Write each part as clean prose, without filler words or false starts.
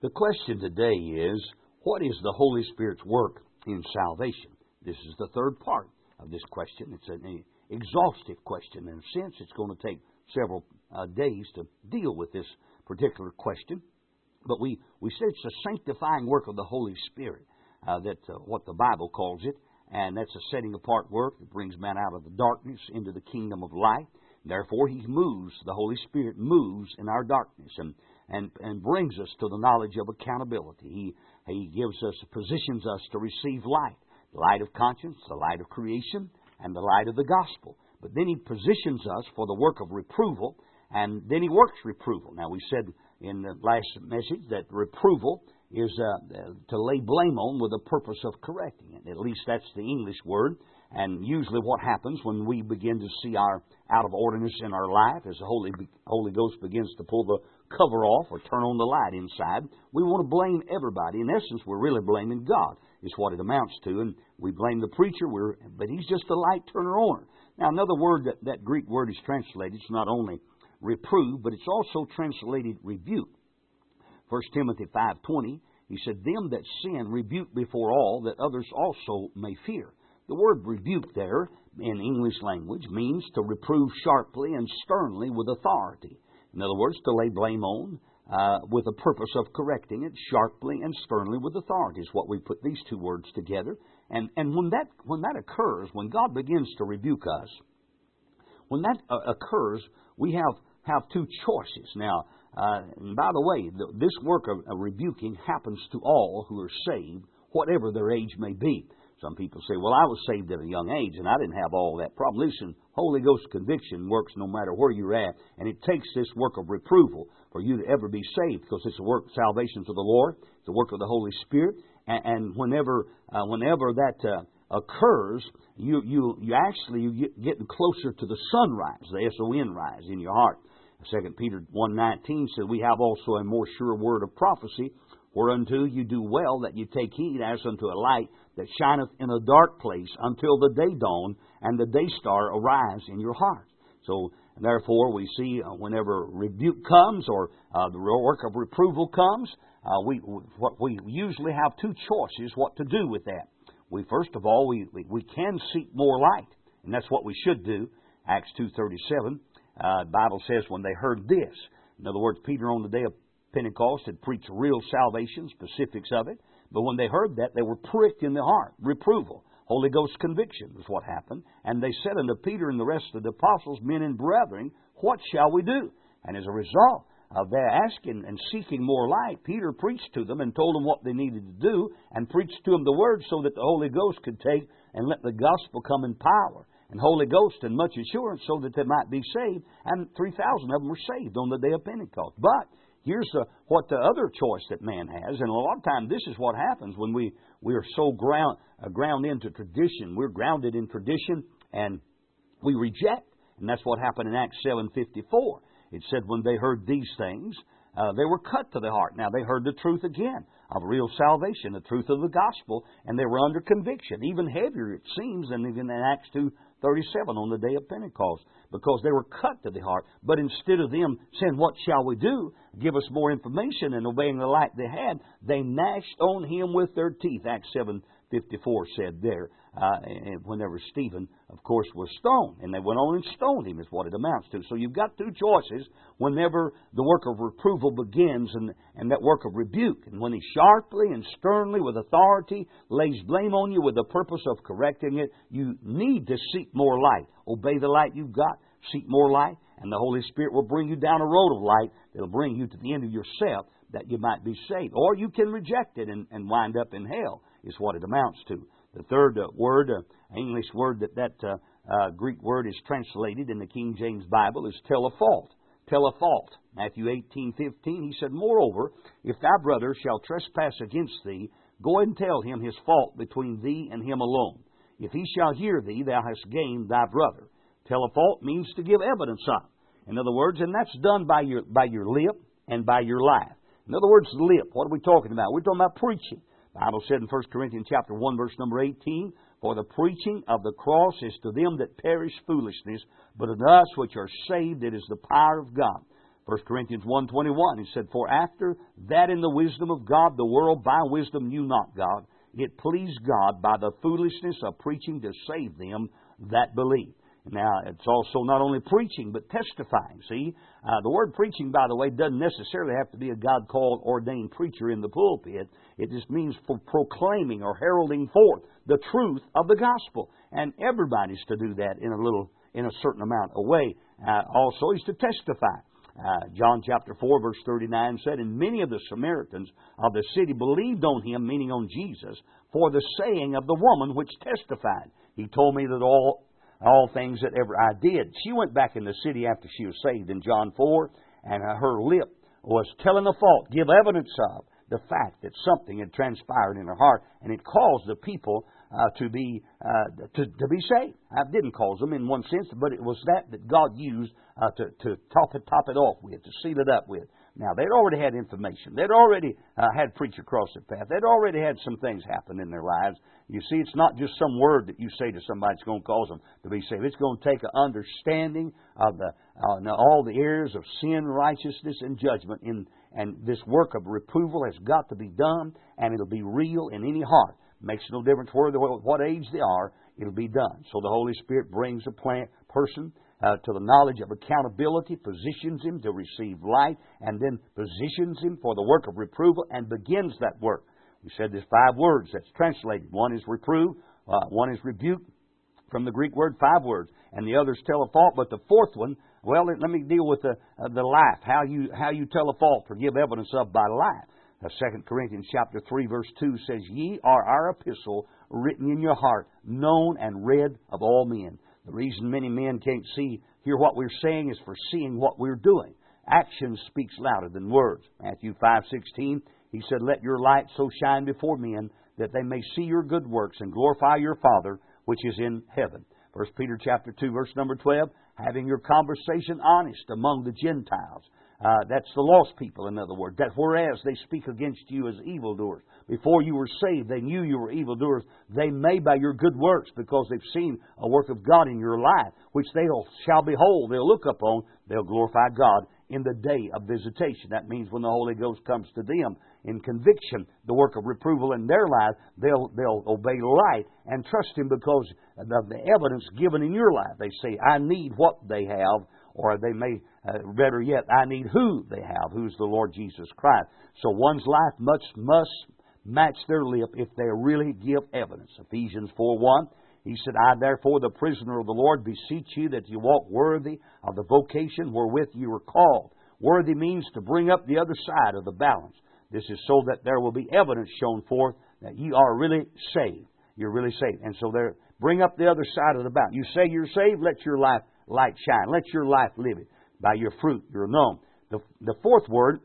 The question today is, what is the Holy Spirit's work in salvation? This is the third part of this question. It's an exhaustive question. In a sense, it's going to take several days to deal with this particular question. But we said it's a sanctifying work of the Holy Spirit, what the Bible calls it. And that's a setting apart work that brings man out of the darkness into the kingdom of light. Therefore, He moves, the Holy Spirit moves in our darkness and brings us to the knowledge of accountability. He gives us, positions us to receive light, the light of conscience, the light of creation, and the light of the gospel. But then He positions us for the work of reproval, and then He works reproval. Now, we said in the last message that reproval is to lay blame on with the purpose of correcting it. At least that's the English word. And usually what happens when we begin to see our out-of-orderness in our life, as the Holy Ghost begins to pull the cover off or turn on the light inside, we want to blame everybody. In essence, we're really blaming God, is what it amounts to. And we blame the preacher, but he's just a light turner-oner. Now, another word that Greek word is translated, it's not only reprove, but it's also translated rebuke. 1 Timothy 5:20, he said, "Them that sin rebuke before all, that others also may fear." The word rebuke there, in English language, means to reprove sharply and sternly with authority. In other words, to lay blame on with the purpose of correcting it sharply and sternly with authority is what we put these two words together. And when that occurs, when God begins to rebuke us, when that occurs, we have two choices. Now, and by the way, this work of rebuking happens to all who are saved, whatever their age may be. Some people say, well, I was saved at a young age and I didn't have all that problem. Listen, Holy Ghost conviction works no matter where you're at, and it takes this work of reproval for you to ever be saved, because it's a work of salvation to the Lord. It's a work of the Holy Spirit. And whenever that occurs, you getting closer to the sunrise, the S-O-N rise in your heart. 2 Peter 1:19 says, "We have also a more sure word of prophecy, whereunto you do well that you take heed as unto a light that shineth in a dark place until the day dawn and the day star arise in your heart." So, therefore, we see whenever rebuke comes or the work of reproval comes, we usually have two choices what to do with that. First of all, we can seek more light, and that's what we should do. Acts 2:37, the Bible says, when they heard this. In other words, Peter on the day of Pentecost had preached real salvation, specifics of it. But when they heard that, they were pricked in the heart. Reproval. Holy Ghost conviction was what happened. And they said unto Peter and the rest of the apostles, "Men and brethren, what shall we do?" And as a result of their asking and seeking more light, Peter preached to them and told them what they needed to do, and preached to them the Word so that the Holy Ghost could take and let the gospel come in power. And Holy Ghost and much assurance so that they might be saved. And 3,000 of them were saved on the day of Pentecost. But here's what the other choice that man has. And a lot of times this is what happens when we are so ground into tradition. We're grounded in tradition and we reject. And that's what happened in Acts 7:54. It said when they heard these things, they were cut to the heart. Now they heard the truth again of real salvation, the truth of the gospel, and they were under conviction. Even heavier, it seems, than even in Acts 2:37 on the day of Pentecost, because they were cut to the heart. But instead of them saying, "What shall we do?" give us more information, and obeying the light they had, they gnashed on him with their teeth. Acts 7:54 said there, whenever Stephen, of course, was stoned. And they went on and stoned him is what it amounts to. So you've got two choices whenever the work of reproval begins and that work of rebuke. And when he sharply and sternly with authority lays blame on you with the purpose of correcting it, you need to seek more light. Obey the light you've got. Seek more light, and the Holy Spirit will bring you down a road of light that will bring you to the end of yourself that you might be saved. Or you can reject it and wind up in hell is what it amounts to. The third word, English word that Greek word is translated in the King James Bible is tell a fault. Tell a fault. Matthew 18:15, he said, "Moreover, if thy brother shall trespass against thee, go and tell him his fault between thee and him alone. If he shall hear thee, thou hast gained thy brother." Tell a fault means to give evidence of. In other words, and that's done by your lip and by your life. In other words, the lip. What are we talking about? We're talking about preaching. The Bible said in 1 Corinthians chapter 1, verse number 18, "For the preaching of the cross is to them that perish foolishness, but unto us which are saved it is the power of God." 1 Corinthians 1:21, he said, For after that in the wisdom of God, the world by wisdom knew not God. It pleased God by the foolishness of preaching to save them that believe. Now, it's also not only preaching, but testifying. See, the word preaching, by the way, doesn't necessarily have to be a God-called, ordained preacher in the pulpit. It just means for proclaiming or heralding forth the truth of the gospel. And everybody's to do that in a certain amount of way. Also, is to testify. John chapter 4, verse 39 said, And many of the Samaritans of the city believed on him, meaning on Jesus, for the saying of the woman which testified. He told me that all things that ever I did. She went back in the city after she was saved in John 4, and her lip was telling the fault, give evidence of the fact that something had transpired in her heart, and it caused the people to be saved. It didn't cause them in one sense, but it was that God used to top it off with, to seal it up with. Now, they'd already had information. They'd already had preacher cross the path. They'd already had some things happen in their lives. You see, it's not just some word that you say to somebody that's going to cause them to be saved. It's going to take an understanding of all the areas of sin, righteousness, and judgment. And this work of reproval has got to be done, and it'll be real in any heart. Makes no difference what age they are, it'll be done. So the Holy Spirit brings a person to the knowledge of accountability, positions him to receive light, and then positions him for the work of reproval and begins that work. We said there's 5 words that's translated. One is reprove, one is rebuke, from the Greek word, 5 words, and the others tell a fault. But the fourth one, well, let me deal with the life, how you tell a fault or give evidence of by life. 2 Corinthians chapter 3, verse 2 says, Ye are our epistle, written in your heart, known and read of all men. The reason many men can't hear what we're saying is for seeing what we're doing. Action speaks louder than words. Matthew 5:16, he said, Let your light so shine before men that they may see your good works and glorify your Father which is in heaven. 1 Peter chapter 2, verse number 12, having your conversation honest among the Gentiles. That's the lost people, in other words. That whereas they speak against you as evildoers. Before you were saved, they knew you were evildoers. They may by your good works, because they've seen a work of God in your life, which they shall behold, they'll look upon, they'll glorify God in the day of visitation. That means when the Holy Ghost comes to them in conviction, the work of reproval in their life, they'll obey light and trust Him because of the evidence given in your life. They say, I need what they have, or they may, better yet, I need who they have, who's the Lord Jesus Christ. So one's life must match their lip if they really give evidence. Ephesians 4:1, he said, I therefore, the prisoner of the Lord, beseech you that you walk worthy of the vocation wherewith you were called. Worthy means to bring up the other side of the balance. This is so that there will be evidence shown forth that you are really saved. You're really saved. And so bring up the other side of the balance. You say you're saved, let your light shine. Let your life live it. By your fruit you're known. The fourth word,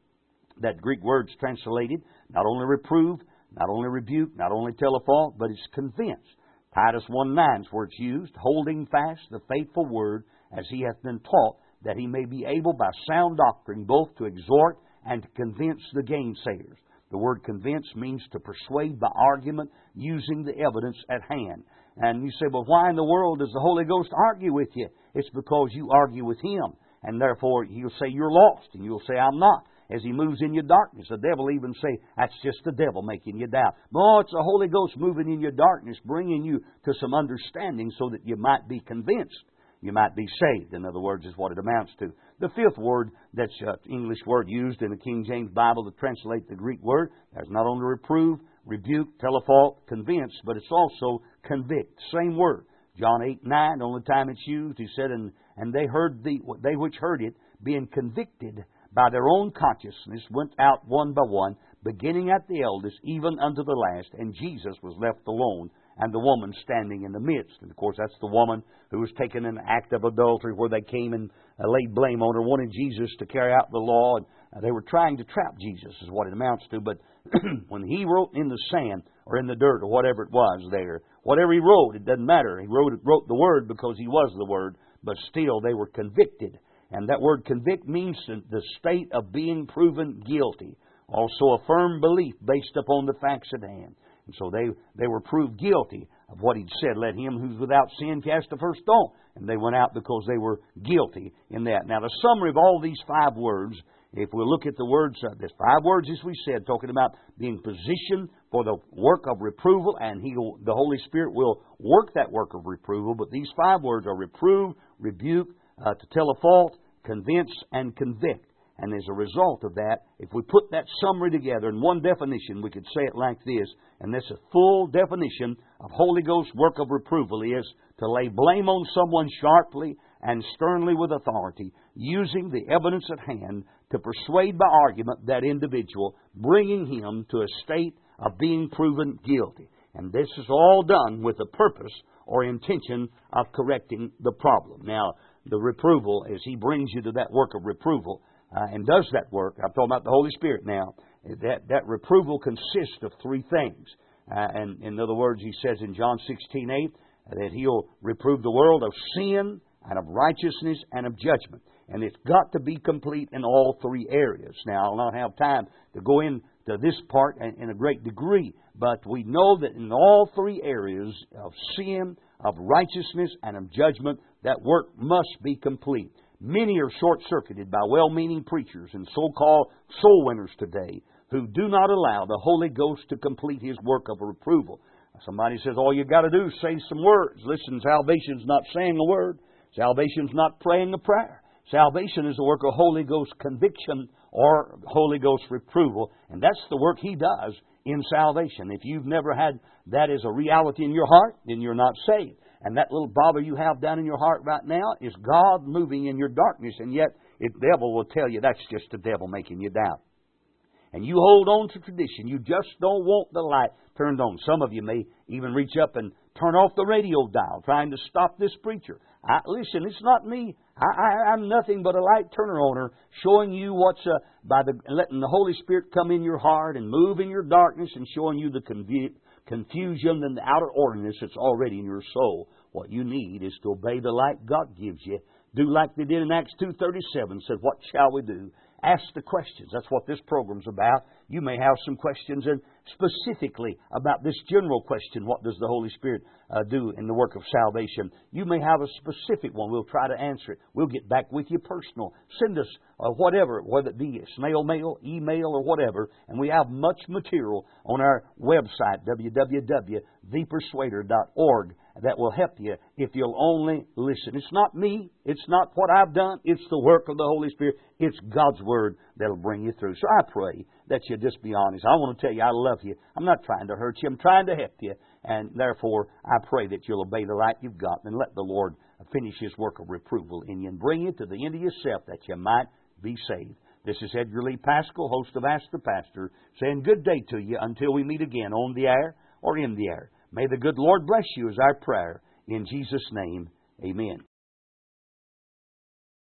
that Greek word's translated, not only reprove, not only rebuke, not only tell a fault, but it's convince. Titus 1:9 is where it's used, holding fast the faithful word as he hath been taught, that he may be able by sound doctrine both to exhort and to convince the gainsayers. The word convince means to persuade by argument using the evidence at hand. And you say, well, why in the world does the Holy Ghost argue with you? It's because you argue with Him. And therefore, He'll say you're lost, and you'll say I'm not. As He moves in your darkness, the devil even say, that's just the devil making you doubt. No, it's the Holy Ghost moving in your darkness, bringing you to some understanding so that you might be convinced. You might be saved, in other words, is what it amounts to. The fifth word, that's an English word used in the King James Bible to translate the Greek word. There's not only reprove, rebuke, tell a fault, convince, but it's also convict. Same word. John 8:9, the only time it's used, he said, and they which heard it, being convicted by their own consciousness, went out one by one, beginning at the eldest, even unto the last, and Jesus was left alone, and the woman standing in the midst. And of course, that's the woman who was taken in an act of adultery where they came and laid blame on her, wanted Jesus to carry out the law, and they were trying to trap Jesus, is what it amounts to. But when He wrote in the sand or in the dirt or whatever it was there, whatever He wrote, it doesn't matter. He wrote the Word because He was the Word, but still they were convicted. And that word convict means the state of being proven guilty. Also a firm belief based upon the facts at hand. And so they were proved guilty of what he'd said. Let him who's without sin cast the first stone. And they went out because they were guilty in that. Now, the summary of all these 5 words, if we look at the words, there's 5 words, as we said, talking about being positioned for the work of reproval, and the Holy Spirit will work that work of reproval. But these 5 words are reprove, rebuke, to tell a fault, convince, and convict. And as a result of that, if we put that summary together in one definition, we could say it like this, and this is a full definition of Holy Ghost work of reproval is to lay blame on someone sharply and sternly with authority, using the evidence at hand to persuade by argument that individual, bringing him to a state of being proven guilty. And this is all done with the purpose or intention of correcting the problem. Now, the reproval, as he brings you to that work of reproval, and does that work, I'm talking about the Holy Spirit now, that reproval consists of 3 things. And in other words, he says in John 16:8 that he'll reprove the world of sin and of righteousness and of judgment. And it's got to be complete in all 3 areas. Now, I'll not have time to go into this part in a great degree, but we know that in all 3 areas of sin, of righteousness, and of judgment, that work must be complete. Many are short-circuited by well-meaning preachers and so-called soul winners today who do not allow the Holy Ghost to complete His work of reproval. Somebody says, all you got to do is say some words. Listen, salvation's not saying a word. Salvation's not praying a prayer. Salvation is the work of Holy Ghost conviction or Holy Ghost reproval, and that's the work He does in salvation. If you've never had that as a reality in your heart, then you're not saved. And that little bother you have down in your heart right now is God moving in your darkness. And yet, the devil will tell you that's just the devil making you doubt. And you hold on to tradition. You just don't want the light turned on. Some of you may even reach up and turn off the radio dial trying to stop this preacher. Listen, it's not me. I'm nothing but a light turner owner showing you what's letting the Holy Spirit come in your heart and move in your darkness and showing you the confusion and the outer ordinance that's already in your soul. What you need is to obey the light God gives you. Do like they did in Acts 2:37, said, what shall we do? Ask the questions. That's what this program's about. You may have some questions, and specifically about this general question, what does the Holy Spirit do in the work of salvation? You may have a specific one. We'll try to answer it. We'll get back with you personal. Send us whatever, whether it be snail mail, email, or whatever. And we have much material on our website, www.thepersuader.org, that will help you if you'll only listen. It's not me. It's not what I've done. It's the work of the Holy Spirit. It's God's Word that'll bring you through. So I pray that you just be honest. I want to tell you I love you. I'm not trying to hurt you. I'm trying to help you. And therefore, I pray that you'll obey the light you've got and let the Lord finish His work of reproval in you and bring you to the end of yourself that you might be saved. This is Edgar Lee Pascal, host of Ask the Pastor, saying good day to you until we meet again on the air or in the air. May the good Lord bless you is our prayer. In Jesus' name, amen.